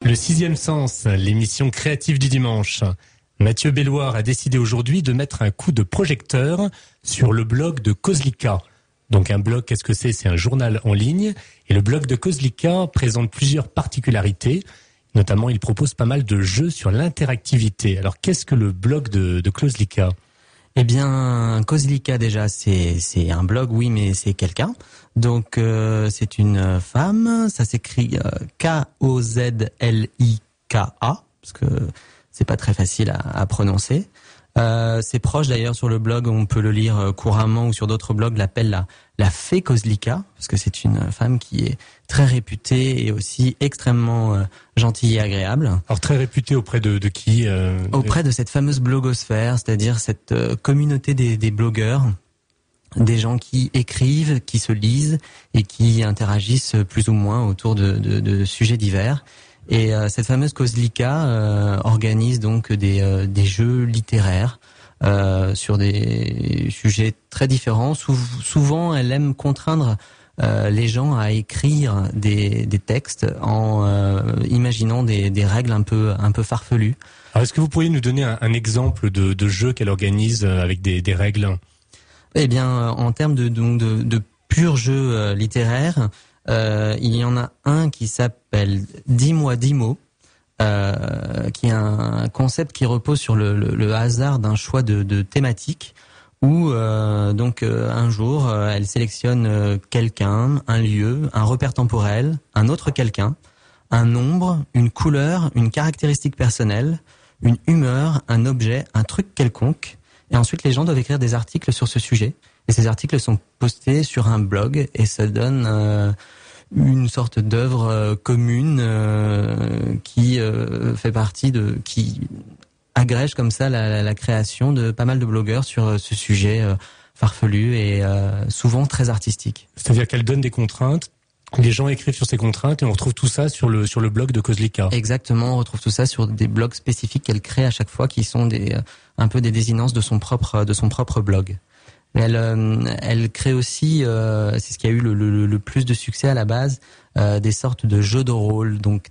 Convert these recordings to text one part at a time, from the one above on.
Le sixième sens, l'émission créative du dimanche. Mathieu Belloir a décidé aujourd'hui de mettre un coup de projecteur sur le blog de Kozlika. Donc un blog, qu'est-ce que c'est ? C'est un journal en ligne. Et le blog de Kozlika présente plusieurs particularités. Notamment, il propose pas mal de jeux sur l'interactivité. Alors, qu'est-ce que le blog de Kozlika ? Eh bien, Kozlika déjà, c'est un blog, oui, mais c'est quelqu'un. Donc, c'est une femme. Ça s'écrit Kozlika, parce que c'est pas très facile à prononcer. C'est proche d'ailleurs sur le blog, on peut le lire couramment, ou sur d'autres blogs l'appellent la fée Kozlika, parce que c'est une femme qui est très réputée et aussi extrêmement gentille et agréable. Alors très réputée auprès de qui Auprès de cette fameuse blogosphère, c'est-à-dire cette communauté des blogueurs, des gens qui écrivent, qui se lisent et qui interagissent plus ou moins autour de sujets divers. Et cette fameuse Kozlika organise donc des jeux littéraires sur des sujets très différents. Souvent, elle aime contraindre les gens à écrire des textes en imaginant des règles un peu farfelues. Alors, est-ce que vous pourriez nous donner un exemple de jeu qu'elle organise avec des règles ? Eh bien, en termes de purs jeux littéraires, il y en a un qui s'appelle « Dis-moi 10 mots », qui est un concept qui repose sur le hasard d'un choix de thématique, où un jour, elle sélectionne quelqu'un, un lieu, un repère temporel, un autre quelqu'un, un nombre, une couleur, une caractéristique personnelle, une humeur, un objet, un truc quelconque, et ensuite les gens doivent écrire des articles sur ce sujet. Et ces articles sont postés sur un blog et ça donne une sorte d'œuvre commune qui fait partie qui agrège comme ça la création de pas mal de blogueurs sur ce sujet farfelu et souvent très artistique. C'est-à-dire qu'elle donne des contraintes, les gens écrivent sur ces contraintes et on retrouve tout ça sur le blog de Kozlika. Exactement, on retrouve tout ça sur des blogs spécifiques qu'elle crée à chaque fois qui sont un peu des désinences de son propre blog. Elle crée aussi, c'est ce qui a eu le plus de succès à la base, des sortes de jeux de rôle. Donc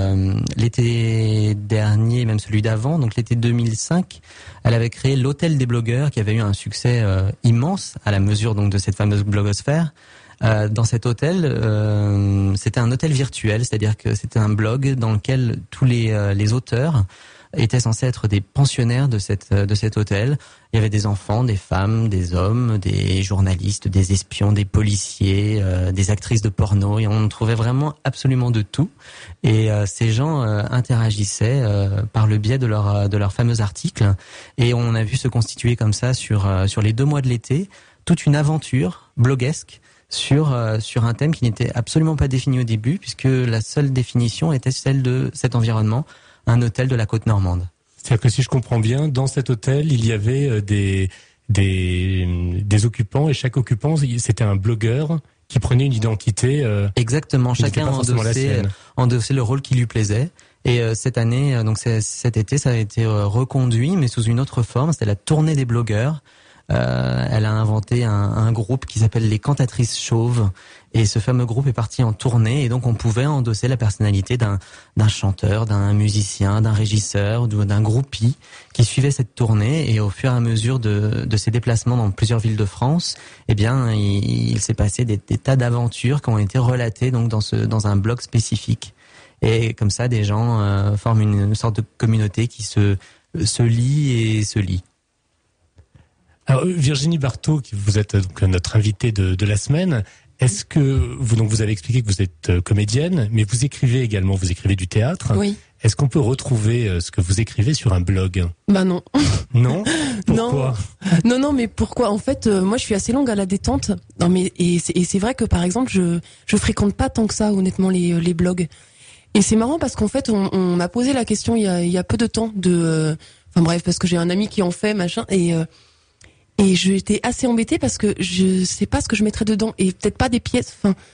l'été dernier, même celui d'avant, donc l'été 2005, elle avait créé l'Hôtel des blogueurs qui avait eu un succès immense à la mesure donc de cette fameuse blogosphère. Dans cet hôtel, c'était un hôtel virtuel, c'est-à-dire que c'était un blog dans lequel tous les auteurs étaient censés être des pensionnaires de cet hôtel. Il y avait des enfants, des femmes, des hommes, des journalistes, des espions, des policiers, des actrices de porno, et on trouvait vraiment absolument de tout. Et ces gens interagissaient par le biais de leurs fameux articles, et on a vu se constituer comme ça sur les 2 mois de l'été toute une aventure bloguesque sur un thème qui n'était absolument pas défini au début, puisque la seule définition était celle de cet environnement, un hôtel de la côte normande. C'est-à-dire que si je comprends bien, dans cet hôtel, il y avait des occupants, et chaque occupant, c'était un blogueur qui prenait une identité. Exactement, chacun endossait le rôle qui lui plaisait. Et cette année, donc cet été, ça a été reconduit, mais sous une autre forme. C'était la tournée des blogueurs. Elle a inventé un groupe qui s'appelle les Cantatrices Chauves, et ce fameux groupe est parti en tournée, et donc on pouvait endosser la personnalité d'un chanteur, d'un musicien, d'un régisseur, d'un groupie qui suivait cette tournée. Et au fur et à mesure de ses déplacements dans plusieurs villes de France, eh bien il s'est passé des tas d'aventures qui ont été relatées donc dans un blog spécifique. Et comme ça, des gens forment une sorte de communauté qui se lie et se lie. Alors, Virginie Barthaud, vous êtes donc notre invitée de la semaine. Est-ce que vous avez expliqué que vous êtes comédienne, mais vous écrivez également, vous écrivez du théâtre. Oui. Est-ce qu'on peut retrouver ce que vous écrivez sur un blog ? Bah non. Non ? Pourquoi ? Non, mais pourquoi ? En fait, moi, je suis assez longue à la détente. Non, mais c'est vrai que par exemple, je fréquente pas tant que ça, honnêtement, les blogs. Et c'est marrant parce qu'en fait, on m'a posé la question il y a peu de temps parce que j'ai un ami qui en fait, machin, et j'étais assez embêtée parce que je sais pas ce que je mettrais dedans, et peut-être pas des pièces.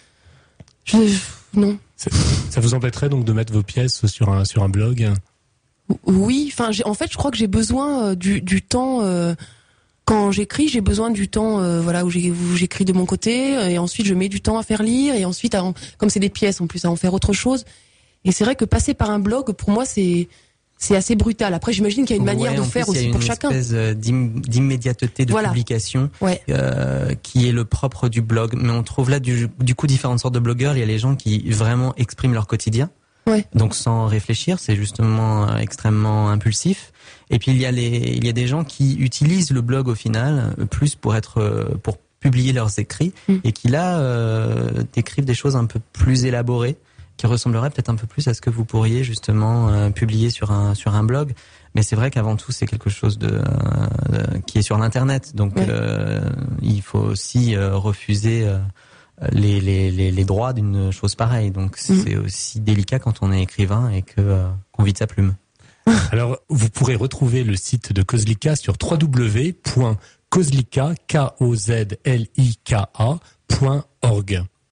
Non. Ça vous embêterait donc de mettre vos pièces sur un blog ? Oui. En fait, je crois que j'ai besoin du temps. Quand j'écris, j'ai besoin du temps, où j'écris de mon côté, et ensuite je mets du temps à faire lire, et ensuite, comme c'est des pièces en plus, à en faire autre chose. Et c'est vrai que passer par un blog, pour moi, c'est assez brutal. Après, j'imagine qu'il y a une manière de faire aussi pour chacun. Il y a une espèce d'immédiateté de publication qui est le propre du blog. Mais on trouve là du coup différentes sortes de blogueurs. Il y a les gens qui vraiment expriment leur quotidien. Donc sans réfléchir, c'est justement extrêmement impulsif. Et puis il y a des gens qui utilisent le blog au final plus pour publier leurs écrits et qui là décrivent des choses un peu plus élaborées, qui ressembleraient peut-être un peu plus à ce que vous pourriez justement publier sur un blog. Mais c'est vrai qu'avant tout c'est quelque chose qui est sur l'internet. Donc il faut aussi refuser les droits d'une chose pareille. Donc c'est aussi délicat quand on est écrivain et qu'on vit de sa plume. Alors, vous pourrez retrouver le site de Kozlika sur www.kozlika.org.